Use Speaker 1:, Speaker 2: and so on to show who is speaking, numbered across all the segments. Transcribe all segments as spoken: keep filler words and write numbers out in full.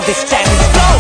Speaker 1: this time is go.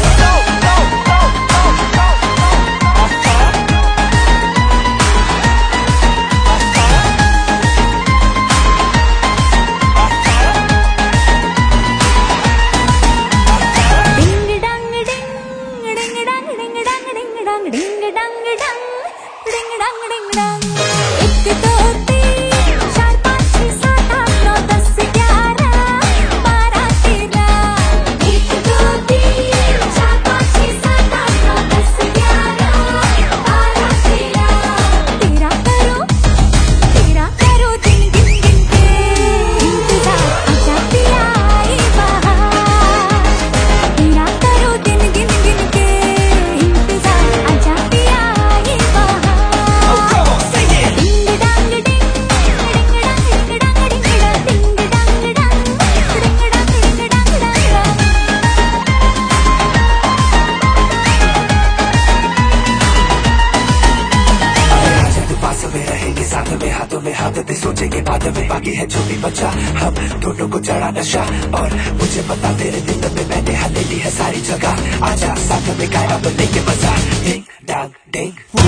Speaker 1: साथ में हाथों में हाथ दे सोचेंगे बाद में बाकी है जो भी बचा हम दोनों को चढ़ा नशा और मुझे पता तेरे दिल में मैंने हले ली है सारी जगह आजा साथ में गाया तो लेके मजा डिंग डांग डिंग